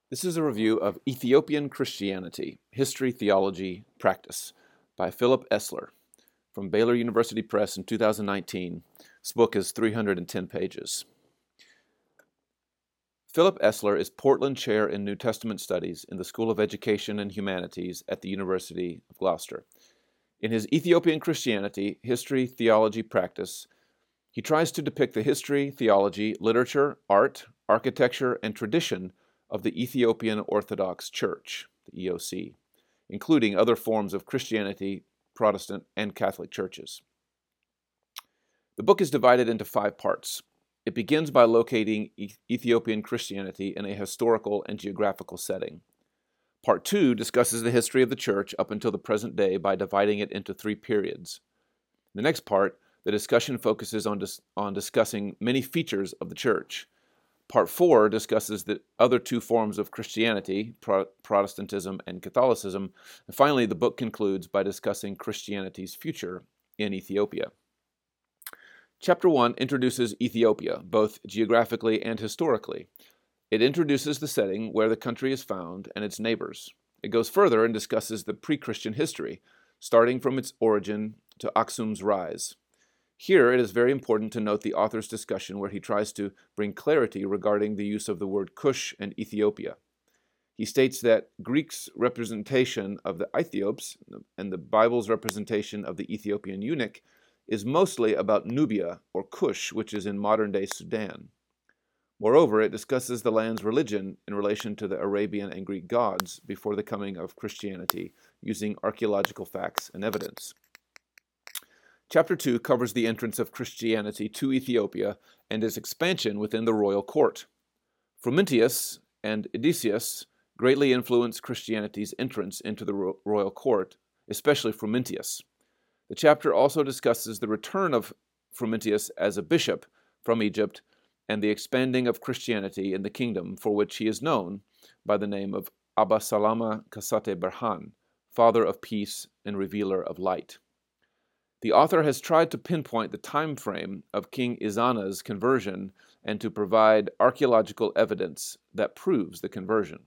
This is a review of Ethiopian Christianity, History, Theology, Practice by Philip Esler from Baylor University Press in 2019. This book is 310 pages. Philip Esler is Portland Chair in New Testament Studies in the School of Education and Humanities at the University of Gloucester. In his Ethiopian Christianity, History, Theology, Practice, he tries to depict the history, theology, literature, art, architecture, and tradition of the Ethiopian Orthodox Church, the EOC, including other forms of Christianity, Protestant, and Catholic churches. The book is divided into 5 parts. It begins by locating Ethiopian Christianity in a historical and geographical setting. Part 2 discusses the history of the church up until the present day by dividing it into 3 periods. The next part, the discussion focuses on discussing many features of the church. Part 4 discusses the other 2 forms of Christianity, Protestantism and Catholicism. And finally, the book concludes by discussing Christianity's future in Ethiopia. Chapter 1 introduces Ethiopia, both geographically and historically. It introduces the setting where the country is found and its neighbors. It goes further and discusses the pre-Christian history, starting from its origin to Aksum's rise. Here, it is very important to note the author's discussion where he tries to bring clarity regarding the use of the word Cush and Ethiopia. He states that Greek's representation of the Ethiops and the Bible's representation of the Ethiopian eunuch is mostly about Nubia, or Cush, which is in modern-day Sudan. Moreover, it discusses the land's religion in relation to the Arabian and Greek gods before the coming of Christianity, using archaeological facts and evidence. Chapter 2 covers the entrance of Christianity to Ethiopia and its expansion within the royal court. Frumentius and Edesius greatly influenced Christianity's entrance into the royal court, especially Frumentius. The chapter also discusses the return of Frumentius as a bishop from Egypt and the expanding of Christianity in the kingdom, for which he is known by the name of Abba Salama Kasate Berhan, Father of Peace and Revealer of Light. The author has tried to pinpoint the time frame of King Izana's conversion and to provide archaeological evidence that proves the conversion.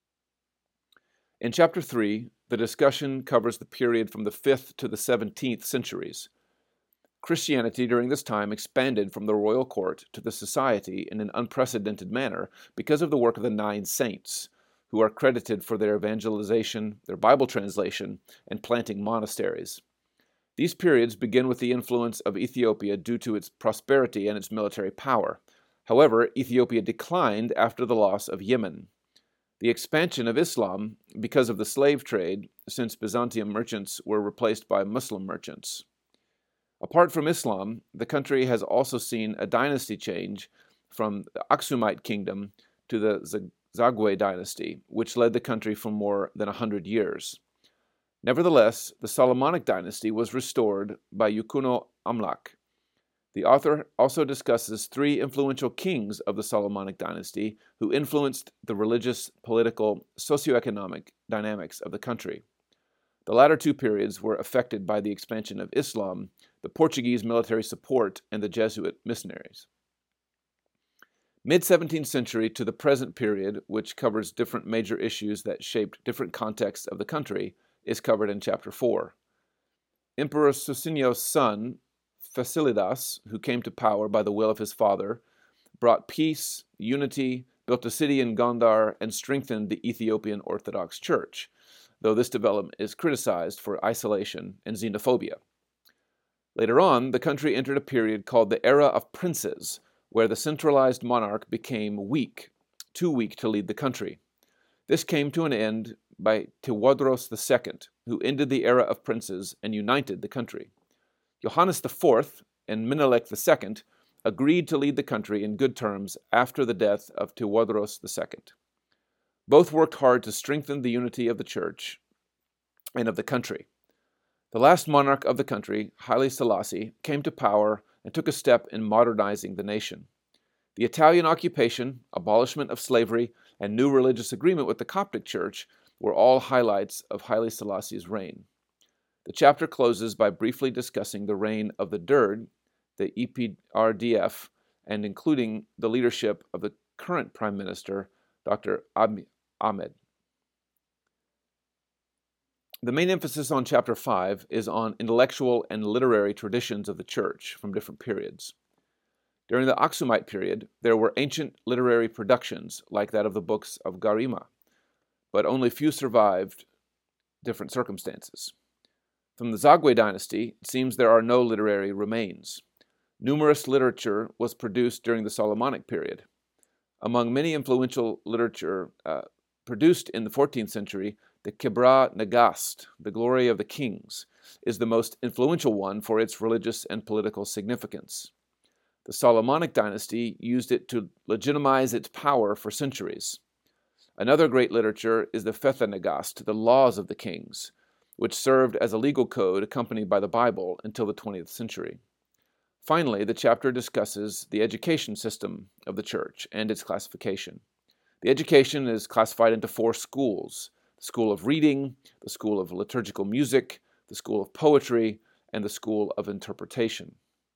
In Chapter 3, the discussion covers the period from the 5th to the 17th centuries. Christianity during this time expanded from the royal court to the society in an unprecedented manner because of the work of the 9 saints, who are credited for their evangelization, their Bible translation, and planting monasteries. These periods begin with the influence of Ethiopia due to its prosperity and its military power. However, Ethiopia declined after the loss of Yemen. The expansion of Islam because of the slave trade, since Byzantium merchants were replaced by Muslim merchants. Apart from Islam, the country has also seen a dynasty change from the Aksumite kingdom to the Zagwe dynasty, which led the country for more than 100 years. Nevertheless, the Solomonic dynasty was restored by Yukuno Amlak. The author also discusses 3 influential kings of the Solomonic dynasty who influenced the religious, political, socioeconomic dynamics of the country. The latter 2 periods were affected by the expansion of Islam, the Portuguese military support, and the Jesuit missionaries. Mid-17th century to the present period, which covers different major issues that shaped different contexts of the country, is covered in Chapter 4. Emperor Susinio's son, Fasilidas, who came to power by the will of his father, brought peace, unity, built a city in Gondar, and strengthened the Ethiopian Orthodox Church, though this development is criticized for isolation and xenophobia. Later on, the country entered a period called the Era of Princes, where the centralized monarch became weak, too weak to lead the country. This came to an end by Tewodros II, who ended the era of princes and united the country. Johannes IV and Menelik II agreed to lead the country in good terms after the death of Tewodros II. Both worked hard to strengthen the unity of the church and of the country. The last monarch of the country, Haile Selassie, came to power and took a step in modernizing the nation. The Italian occupation, abolishment of slavery, and new religious agreement with the Coptic Church were all highlights of Haile Selassie's reign. The chapter closes by briefly discussing the reign of the Derg, the EPRDF, and including the leadership of the current Prime Minister, Dr. Ahmed. The main emphasis on Chapter 5 is on intellectual and literary traditions of the church from different periods. During the Aksumite period, there were ancient literary productions like that of the books of Garima, but only few survived different circumstances. From the Zagwe dynasty, it seems there are no literary remains. Numerous literature was produced during the Solomonic period. Among many influential literature produced in the 14th century, the Kebra Nagast, the Glory of the Kings, is the most influential one for its religious and political significance. The Solomonic dynasty used it to legitimize its power for centuries. Another great literature is the Fetha Nagast, the Laws of the Kings, which served as a legal code accompanied by the Bible until the 20th century. Finally, the chapter discusses the education system of the church and its classification. The education is classified into 4 schools: the school of reading, the school of liturgical music, the school of poetry, and the school of interpretation.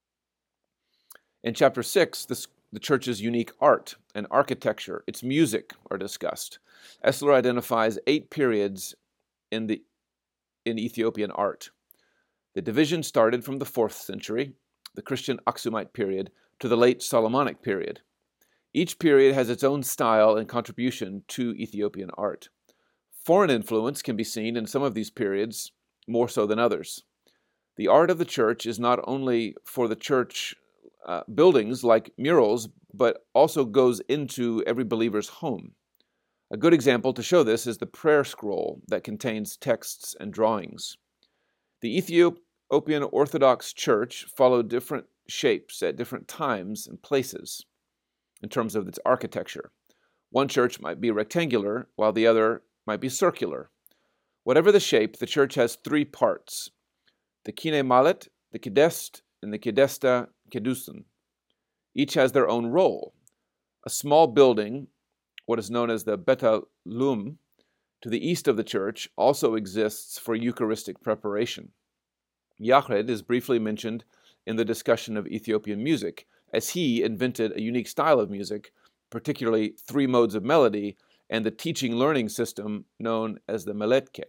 In Chapter 6, the church's unique art and architecture, its music, are discussed. Esler identifies 8 periods in Ethiopian art. The division started from the 4th century, the Christian Aksumite period, to the late Solomonic period. Each period has its own style and contribution to Ethiopian art. Foreign influence can be seen in some of these periods, more so than others. The art of the church is not only for the church buildings like murals, but also goes into every believer's home. A good example to show this is the prayer scroll that contains texts and drawings. The Ethiopian Orthodox Church followed different shapes at different times and places in terms of its architecture. One church might be rectangular, while the other might be circular. Whatever the shape, the church has 3 parts: the Kine Malet, the Kedest, and the Kedesta Kedusun. Each has their own role. A small building, what is known as the Betalum, to the east of the church, also exists for Eucharistic preparation. Yared is briefly mentioned in the discussion of Ethiopian music, as he invented a unique style of music, particularly 3 modes of melody, and the teaching-learning system known as the Meletke.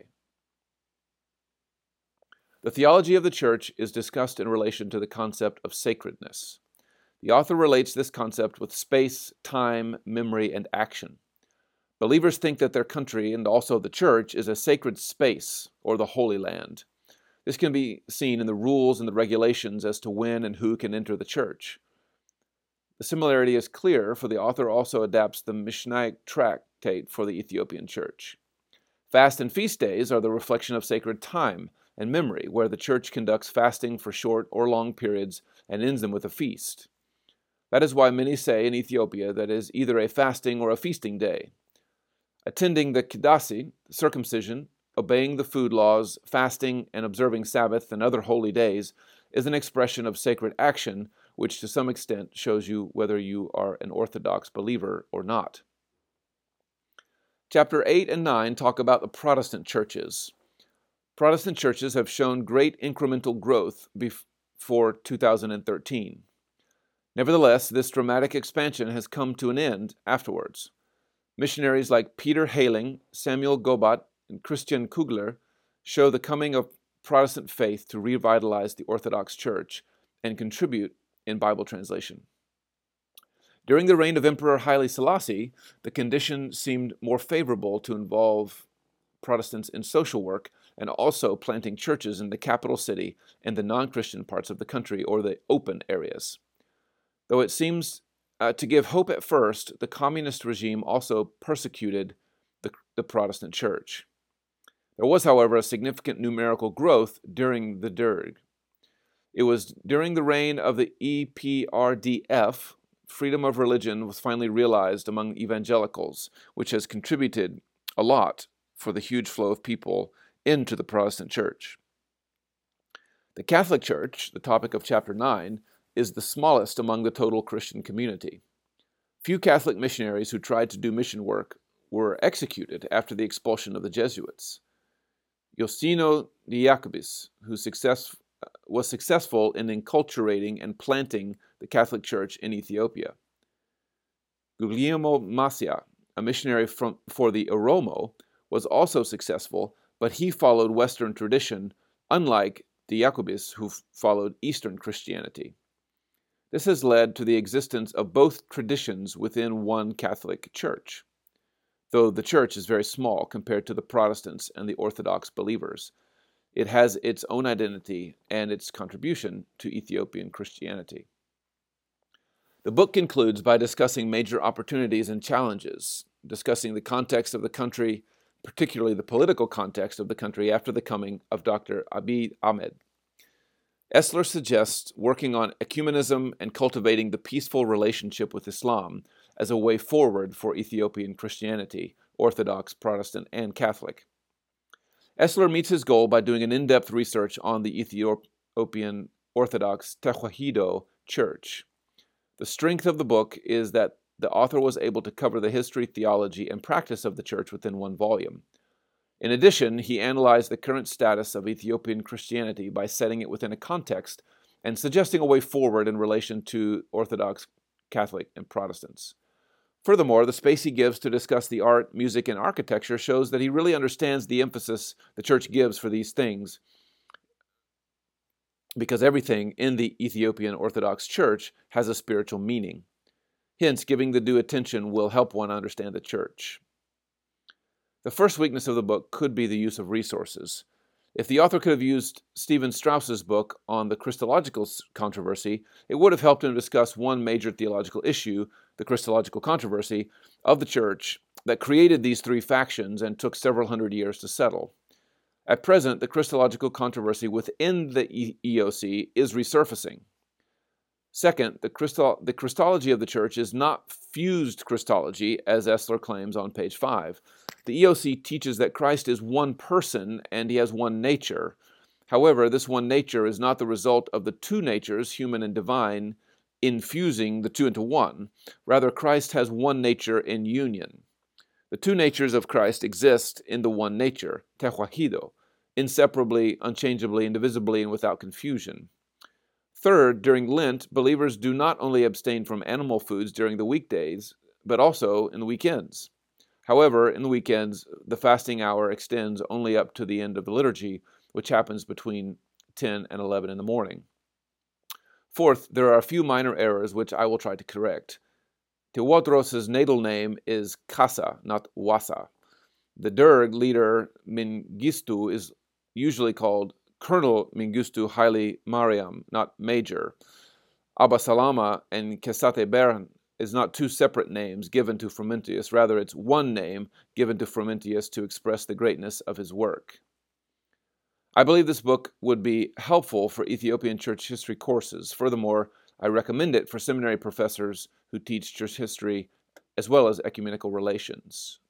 The theology of the church is discussed in relation to the concept of sacredness. The author relates this concept with space, time, memory, and action. Believers think that their country, and also the church, is a sacred space, or the Holy Land. This can be seen in the rules and the regulations as to when and who can enter the church. The similarity is clear, for the author also adapts the Mishnaic tractate for the Ethiopian church. Fast and feast days are the reflection of sacred time and memory, where the church conducts fasting for short or long periods and ends them with a feast. That is why many say in Ethiopia that it is either a fasting or a feasting day. Attending the Kidasi, circumcision, obeying the food laws, fasting, and observing Sabbath and other holy days is an expression of sacred action, which to some extent shows you whether you are an Orthodox believer or not. Chapter 8 and 9 talk about the Protestant churches. Protestant churches have shown great incremental growth before 2013. Nevertheless, this dramatic expansion has come to an end afterwards. Missionaries like Peter Haling, Samuel Gobat, and Christian Kugler show the coming of Protestant faith to revitalize the Orthodox Church and contribute in Bible translation. During the reign of Emperor Haile Selassie, the condition seemed more favorable to involve Protestants in social work and also planting churches in the capital city and the non-Christian parts of the country, or the open areas. Though it seems to give hope at first, the communist regime also persecuted the Protestant church. There was, however, a significant numerical growth during the Derg. It was during the reign of the EPRDF, freedom of religion was finally realized among evangelicals, which has contributed a lot for the huge flow of people into the Protestant church. The Catholic Church, the topic of chapter 9, is the smallest among the total Christian community. Few Catholic missionaries who tried to do mission work were executed after the expulsion of the Jesuits. Iosino de Jacobis, who was successful in enculturating and planting the Catholic Church in Ethiopia. Guglielmo Masia, a missionary for the Oromo, was also successful, but he followed Western tradition, unlike the Jacobis, who followed Eastern Christianity. This has led to the existence of both traditions within one Catholic Church, though the Church is very small compared to the Protestants and the Orthodox believers. It has its own identity and its contribution to Ethiopian Christianity. The book concludes by discussing major opportunities and challenges, discussing the context of the country, particularly the political context of the country after the coming of Dr. Abiy Ahmed. Esler suggests working on ecumenism and cultivating the peaceful relationship with Islam as a way forward for Ethiopian Christianity, Orthodox, Protestant, and Catholic. Esler meets his goal by doing an in-depth research on the Ethiopian Orthodox Tewahedo Church. The strength of the book is that the author was able to cover the history, theology, and practice of the church within one volume. In addition, he analyzed the current status of Ethiopian Christianity by setting it within a context and suggesting a way forward in relation to Orthodox, Catholic, and Protestants. Furthermore, the space he gives to discuss the art, music, and architecture shows that he really understands the emphasis the church gives for these things, because everything in the Ethiopian Orthodox Church has a spiritual meaning. Hence, giving the due attention will help one understand the church. The first weakness of the book could be the use of resources. If the author could have used Stephen Strauss's book on the Christological controversy, it would have helped him discuss one major theological issue, the Christological controversy, of the church that created these three factions and took several hundred years to settle. At present, the Christological controversy within the EOC is resurfacing. Second, the Christology of the church is not fused Christology, as Esler claims on page 5. The EOC teaches that Christ is one person and he has one nature. However, this one nature is not the result of the two natures, human and divine, infusing the two into one. Rather, Christ has one nature in union. The two natures of Christ exist in the one nature, Tewahedo, inseparably, unchangeably, indivisibly, and without confusion. Third, during Lent, believers do not only abstain from animal foods during the weekdays, but also in the weekends. However, in the weekends, the fasting hour extends only up to the end of the liturgy, which happens between 10 and 11 in the morning. Fourth, there are a few minor errors which I will try to correct. Tewodros' natal name is Kasa, not Wasa. The Derg leader Mengistu is usually called Colonel Mengistu Haile Mariam, not Major. Abba Salama and Kesate Beran is not two separate names given to Frumentius, rather it's one name given to Frumentius to express the greatness of his work. I believe this book would be helpful for Ethiopian church history courses. Furthermore, I recommend it for seminary professors who teach church history as well as ecumenical relations.